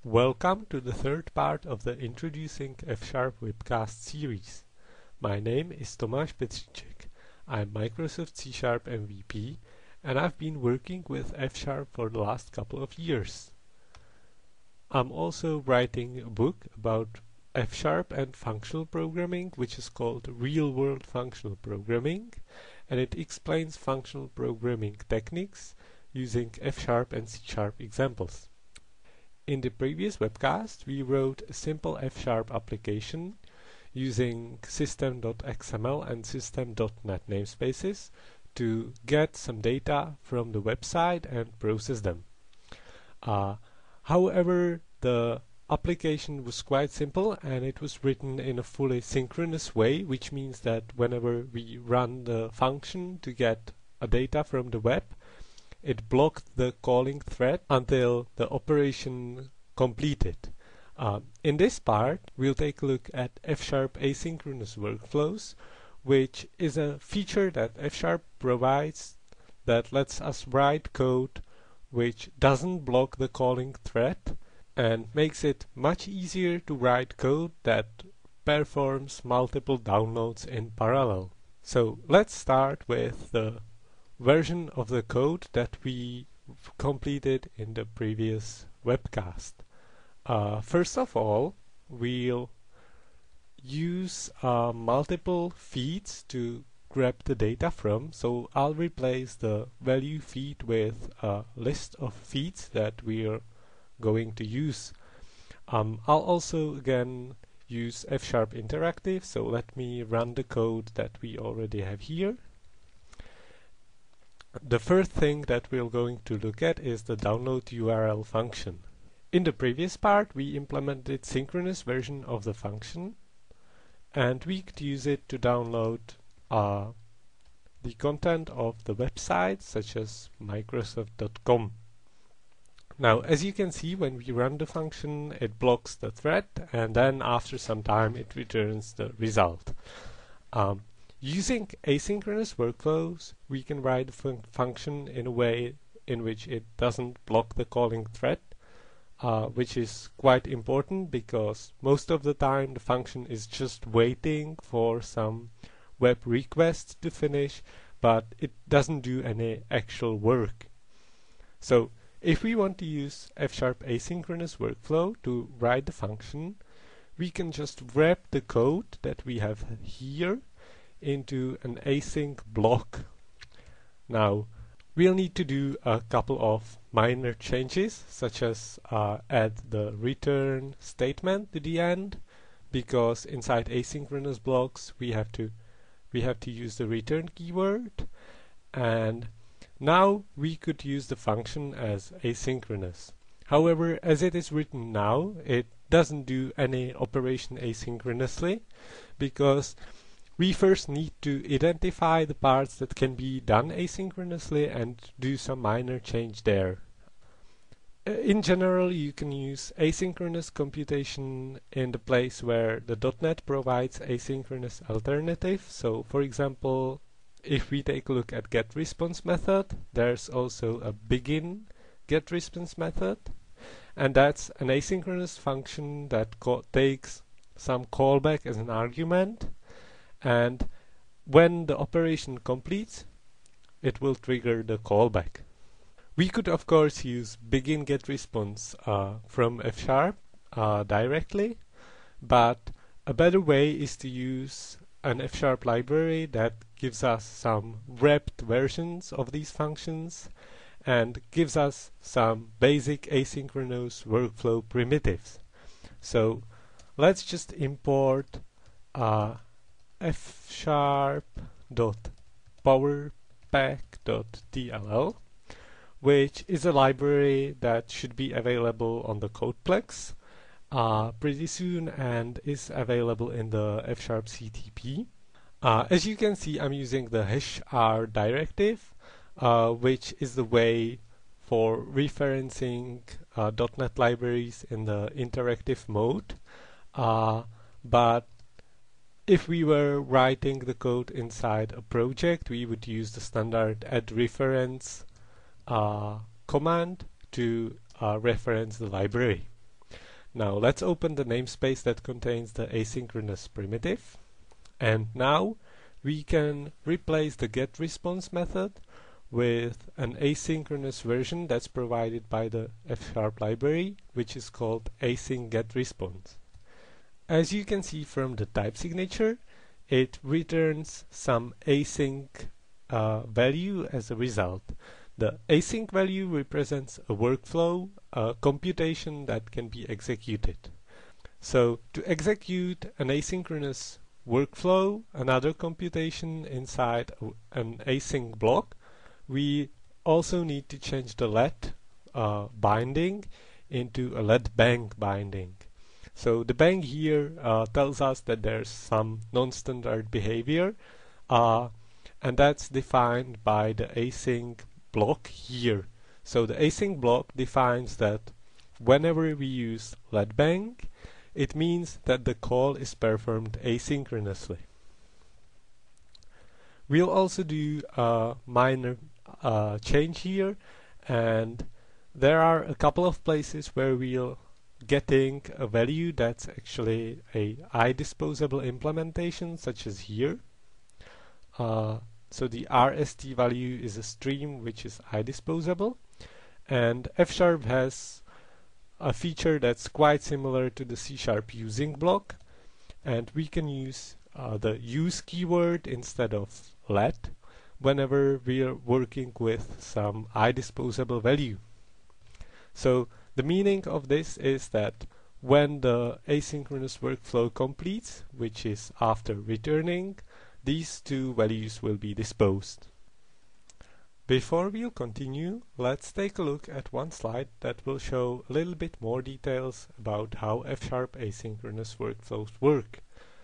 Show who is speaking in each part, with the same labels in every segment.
Speaker 1: Welcome to the third part of the Introducing F-Sharp webcast series. My name is Tomáš Petříček. I'm Microsoft C# MVP and I've been working with F-Sharp for the last couple of years. I'm also writing a book about F-Sharp and functional programming, which is called Real-World Functional Programming, and it explains functional programming techniques using F-Sharp and C# examples. In the previous webcast, we wrote a simple F-Sharp application using system.xml and system.net namespaces to get some data from the website and process them. However, the application was quite simple and it was written in a fully synchronous way, which means that whenever we run the function to get a data from the web, it blocked the calling thread until the operation completed. In this part, we'll take a look at F-Sharp asynchronous workflows, which is a feature that F-Sharp provides that lets us write code which doesn't block the calling thread and makes it much easier to write code that performs multiple downloads in parallel. So let's start with the version of the code that we completed in the previous webcast. First of all, we'll use multiple feeds to grab the data from. So I'll replace the value feed with a list of feeds that we're going to use. I'll also again use F-Sharp Interactive. So let me run the code that we already have here. The first thing that we're going to look at is the download URL function. In the previous part, we implemented synchronous version of the function, and we could use it to download the content of the website, such as Microsoft.com. Now, as you can see, when we run the function, it blocks the thread, and then after some time, it returns the result. Using asynchronous workflows, we can write the function in a way in which it doesn't block the calling thread, which is quite important because most of the time the function is just waiting for some web request to finish, but it doesn't do any actual work. So if we want to use F-Sharp asynchronous workflow to write the function, we can just wrap the code that we have here into an async block. Now, we'll need to do a couple of minor changes, such as add the return statement to the end, because inside asynchronous blocks we have to use the return keyword, and now we could use the function as asynchronous. However, as it is written now, it doesn't do any operation asynchronously, because we first need to identify the parts that can be done asynchronously and do some minor change there. In general, you can use asynchronous computation in the place where the .NET provides asynchronous alternative. So, for example, if we take a look at getResponse method, there's also a begin getResponse method, and that's an asynchronous function that takes some callback as an argument, and when the operation completes, it will trigger the callback. We could of course use begin getResponse from F-Sharp directly, but a better way is to use an F-Sharp library that gives us some wrapped versions of these functions and gives us some basic asynchronous workflow primitives. So let's just import fsharp.powerpack.dll, which is a library that should be available on the Codeplex pretty soon and is available in the F-Sharp CTP. As you can see, I'm using the -r directive, which is the way for referencing .NET libraries in the interactive mode, but if we were writing the code inside a project, we would use the standard add_reference command to reference the library. Now let's open the namespace that contains the asynchronous primitive, and now we can replace the getResponse method with an asynchronous version that's provided by the F# library, which is called async getResponse. As you can see from the type signature, it returns some async value as a result. The async value represents a workflow, a computation that can be executed. So to execute an asynchronous workflow, another computation inside an async block, we also need to change the let binding into a let bang binding. So the bang here tells us that there's some non-standard behavior, and that's defined by the async block here. So the async block defines that whenever we use let bang, it means that the call is performed asynchronously. We'll also do a minor change here, and there are a couple of places where we'll getting a value that's actually a iDisposable implementation, such as here. So the RST value is a stream which is iDisposable, and F# has a feature that's quite similar to the C# using block, and we can use the use keyword instead of let whenever we are working with some iDisposable value. So the meaning of this is that when the asynchronous workflow completes, which is after returning, these two values will be disposed. Before we'll continue, let's take a look at one slide that will show a little bit more details about how F# asynchronous workflows work.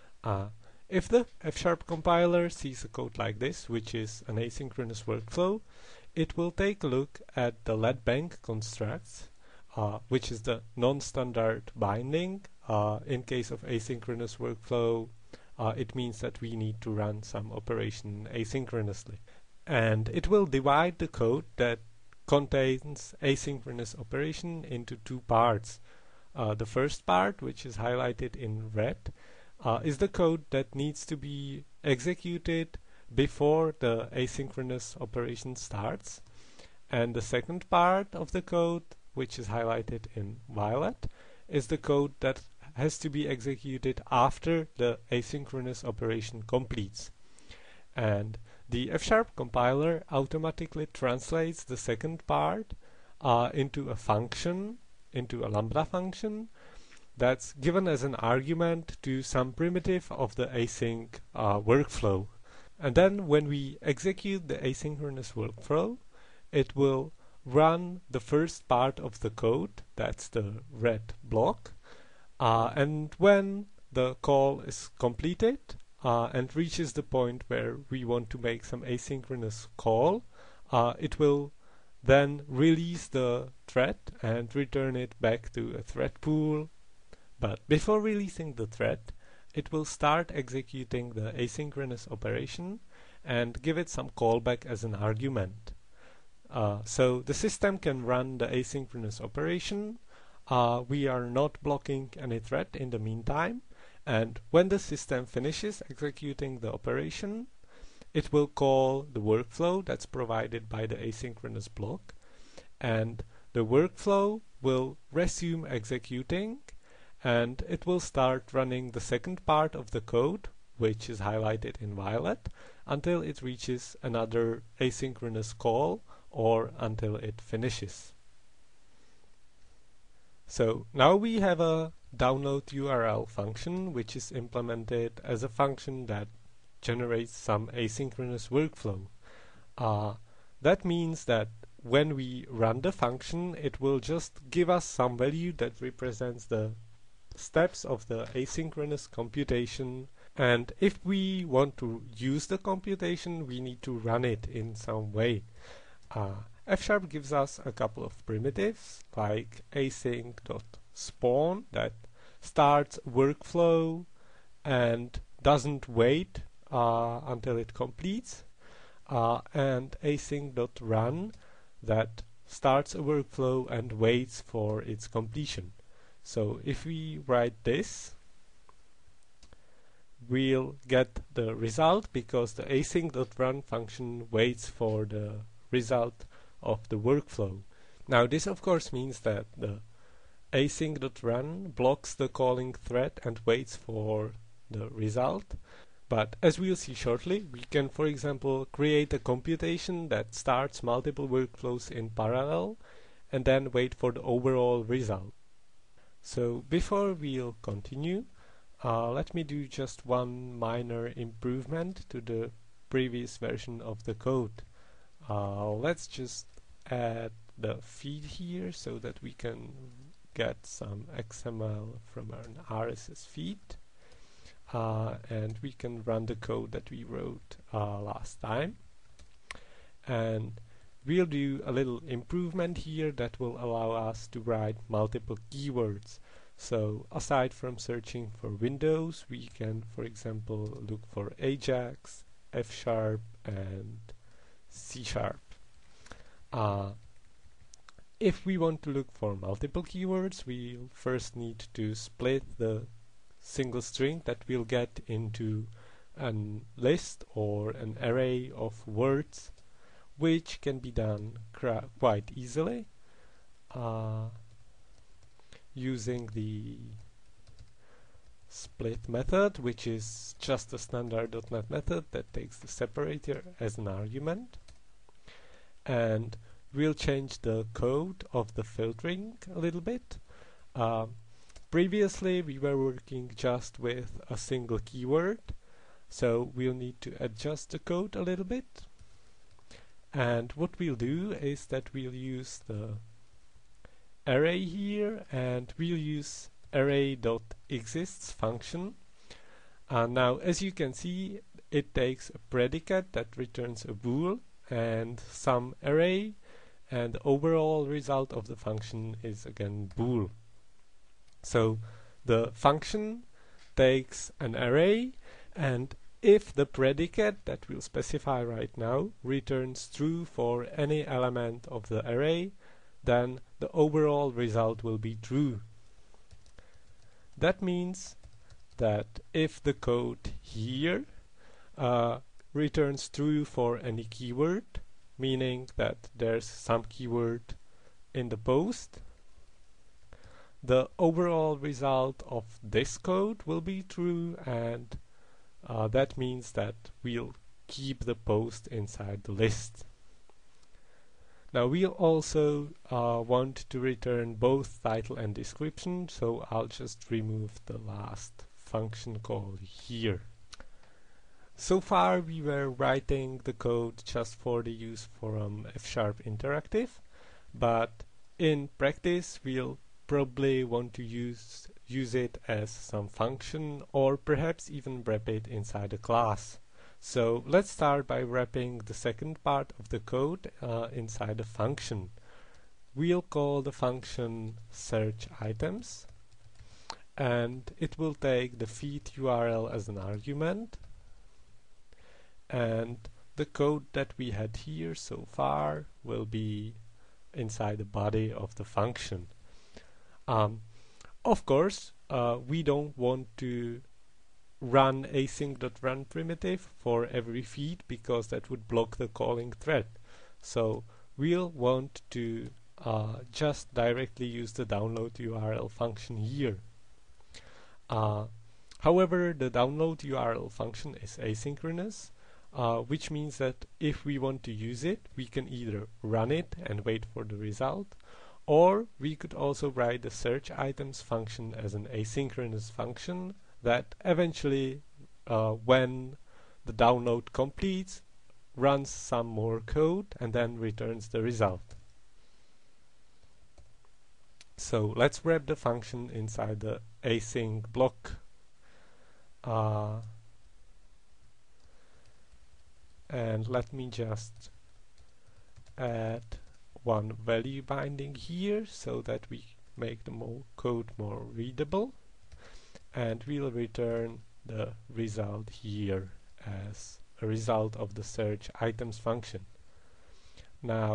Speaker 1: If the F# compiler sees a code like this, which is an asynchronous workflow, it will take a look at the let bang constructs, which is the non-standard binding. In case of asynchronous workflow, it means that we need to run some operation asynchronously. And it will divide the code that contains asynchronous operation into two parts. The first part, which is highlighted in red, is the code that needs to be executed before the asynchronous operation starts. And the second part of the code, which is highlighted in violet, is the code that has to be executed after the asynchronous operation completes. And the F# compiler automatically translates the second part into a function, into a lambda function, that's given as an argument to some primitive of the async workflow. And then when we execute the asynchronous workflow, it will run the first part of the code, that's the red block, and when the call is completed and reaches the point where we want to make some asynchronous call, it will then release the thread and return it back to a thread pool. But before releasing the thread, it will start executing the asynchronous operation and give it some callback as an argument. So the system can run the asynchronous operation. We are not blocking any thread in the meantime, and when the system finishes executing the operation, it will call the workflow that's provided by the asynchronous block, and the workflow will resume executing, and it will start running the second part of the code, which is highlighted in violet, until it reaches another asynchronous call or until it finishes. So now we have a download URL function, which is implemented as a function that generates some asynchronous workflow. That means that when we run the function, it will just give us some value that represents the steps of the asynchronous computation, and if we want to use the computation, we need to run it in some way. F# gives us a couple of primitives like async.spawn that starts workflow and doesn't wait until it completes, and async.run that starts a workflow and waits for its completion. So if we write this, we'll get the result because the async.run function waits for the result of the workflow. Now this of course means that the async.run blocks the calling thread and waits for the result. But as we'll see shortly, we can, for example, create a computation that starts multiple workflows in parallel and then wait for the overall result. So before we'll continue, let me do just one minor improvement to the previous version of the code. Let's just add the feed here so that we can get some XML from an RSS feed. And we can run the code that we wrote last time. And we'll do a little improvement here that will allow us to write multiple keywords. So aside from searching for Windows, we can, for example, look for Ajax, F#, and C#. If we want to look for multiple keywords, we'll first need to split the single string that we'll get into a list or an array of words, which can be done quite easily using the split method, which is just a standard .NET method that takes the separator as an argument. And we'll change the code of the filtering a little bit. Previously we were working just with a single keyword, so we'll need to adjust the code a little bit. And what we'll do is that we'll use the array here, and we'll use array.exists function. Now as you can see, it takes a predicate that returns a bool and some array, and the overall result of the function is again bool. So the function takes an array, and if the predicate that we'll specify right now returns true for any element of the array, then the overall result will be true. That means that if the code here returns true for any keyword, meaning that there's some keyword in the post, the overall result of this code will be true, and that means that we'll keep the post inside the list. Now we'll also want to return both title and description, so I'll just remove the last function call here. So far we were writing the code just for the use from F# Interactive, but in practice we'll probably want to use it as some function, or perhaps even wrap it inside a class. So let's start by wrapping the second part of the code inside a function. We'll call the function search items, and it will take the feed URL as an argument, and the code that we had here so far will be inside the body of the function. Of course, we don't want to run async.run primitive for every feed, because that would block the calling thread. So we'll want to just directly use the download URL function here. However, the download URL function is asynchronous, which means that if we want to use it, we can either run it and wait for the result, or we could also write the search items function as an asynchronous function that eventually, when the download completes, runs some more code and then returns the result. So let's wrap the function inside the async block. And let me just add one value binding here so that we make the code more readable, and we'll return the result here as a result of the search items function. Now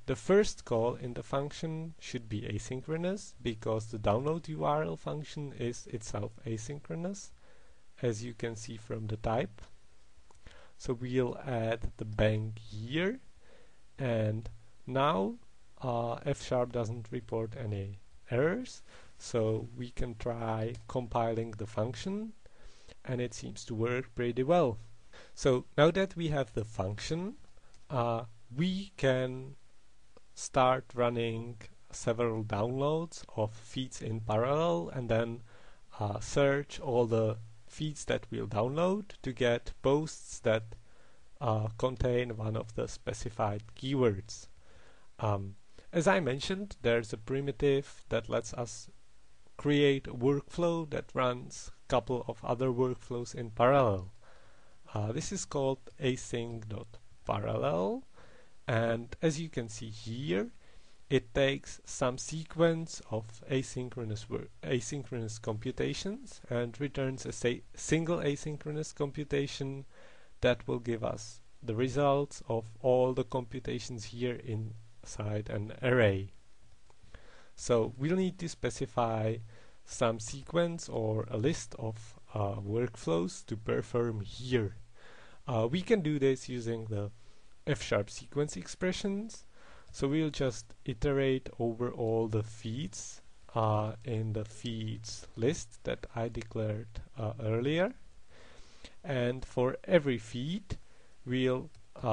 Speaker 1: the first call in the function should be asynchronous because the download URL function is itself asynchronous, as you can see from the type. So we'll add the bang here, and now F# doesn't report any errors, so we can try compiling the function, and it seems to work pretty well. So now that we have the function, we can start running several downloads of feeds in parallel, and then search all the feeds that we'll download to get posts that contain one of the specified keywords. As I mentioned, there's a primitive that lets us create a workflow that runs a couple of other workflows in parallel. This is called async.parallel, and as you can see here, it takes some sequence of asynchronous computations and returns a single asynchronous computation that will give us the results of all the computations here inside an array. So we'll need to specify some sequence or a list of workflows to perform here. We can do this using the F# sequence expressions. So we'll just iterate over all the feeds in the feeds list that I declared earlier. And for every feed, we'll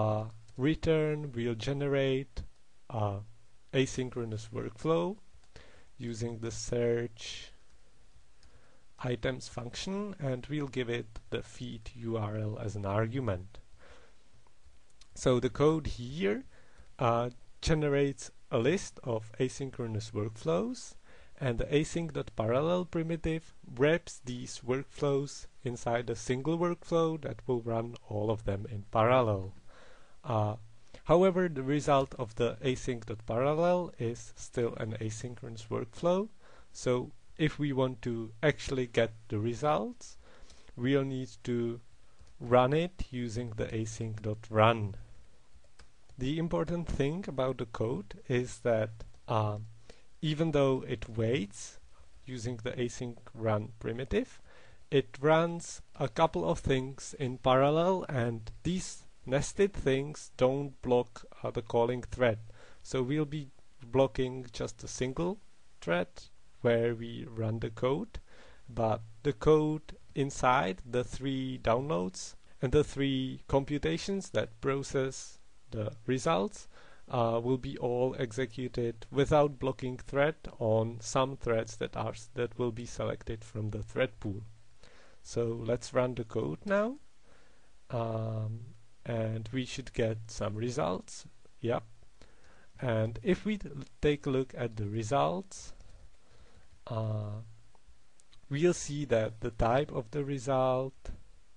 Speaker 1: generate asynchronous workflow using the search items function, and we'll give it the feed URL as an argument. So the code here generates a list of asynchronous workflows, and the async.parallel primitive wraps these workflows inside a single workflow that will run all of them in parallel. However, the result of the async.parallel is still an asynchronous workflow, so if we want to actually get the results, we'll need to run it using the async.run. The important thing about the code is that even though it waits using the async run primitive, it runs a couple of things in parallel, and these nested things don't block the calling thread. So we'll be blocking just a single thread where we run the code, but the code inside the 3 downloads and the 3 computations that process the results will be all executed without blocking thread on some threads that will be selected from the thread pool. So let's run the code now, and we should get some results. Yep. And if we take a look at the results, we'll see that the type of the result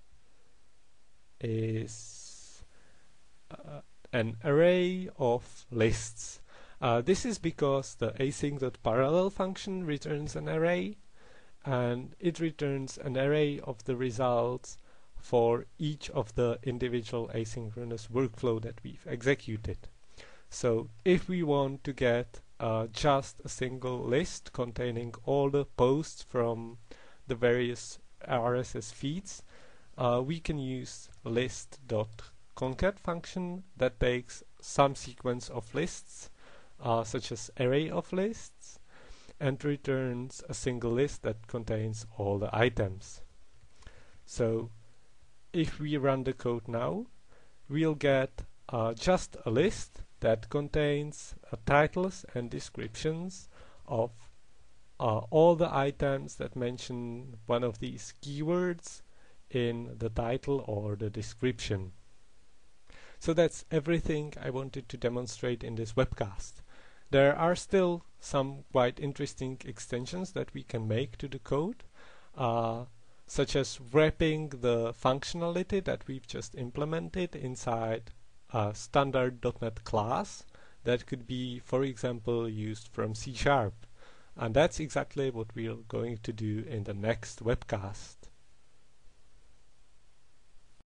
Speaker 1: is an array of lists. This is because the async.parallel function returns an array, and it returns an array of the results for each of the individual asynchronous workflow that we've executed. So if we want to get just a single list containing all the posts from the various RSS feeds, we can use list.concat function that takes some sequence of lists, such as array of lists, and returns a single list that contains all the items. So if we run the code now, we'll get just a list that contains titles and descriptions of all the items that mention one of these keywords in the title or the description. So that's everything I wanted to demonstrate in this webcast. There are still some quite interesting extensions that we can make to the code, such as wrapping the functionality that we've just implemented inside a standard .NET class that could be, for example, used from C#. And that's exactly what we're going to do in the next webcast.